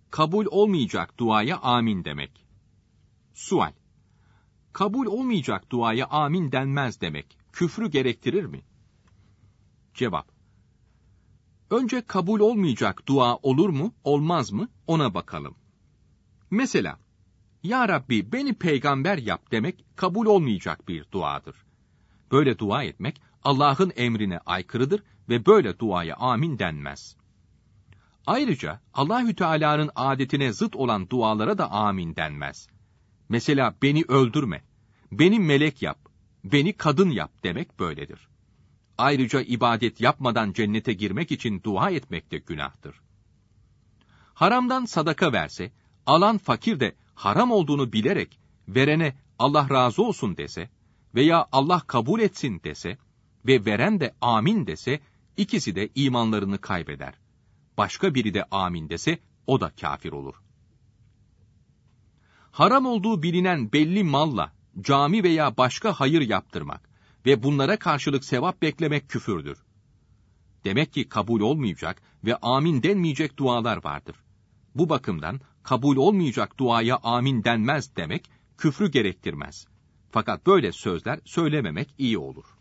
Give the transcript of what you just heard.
kabul olmayacak duaya amin demek. Sual: kabul olmayacak duaya amin denmez demek küfrü gerektirir mi? Cevap: önce kabul olmayacak dua olur mu, olmaz mı ona bakalım. Mesela, Ya Rabbi beni peygamber yap demek kabul olmayacak bir duadır. Böyle dua etmek Allah'ın emrine aykırıdır ve böyle duaya amin denmez. Ayrıca Allahü Teala'nın adetine zıt olan dualara da amin denmez. Mesela beni öldürme, beni melek yap, beni kadın yap demek böyledir. Ayrıca ibadet yapmadan cennete girmek için dua etmek de günahtır. Haramdan sadaka verse, alan fakir de haram olduğunu bilerek verene Allah razı olsun dese veya Allah kabul etsin dese ve veren de amin dese, ikisi de imanlarını kaybeder. Başka biri de amin dese o da kafir olur. Haram olduğu bilinen belli malla cami veya başka hayır yaptırmak ve bunlara karşılık sevap beklemek küfürdür. Demek ki kabul olmayacak ve amin denmeyecek dualar vardır. Bu bakımdan kabul olmayacak duaya amin denmez demek küfrü gerektirmez. Fakat böyle sözler söylememek iyi olur.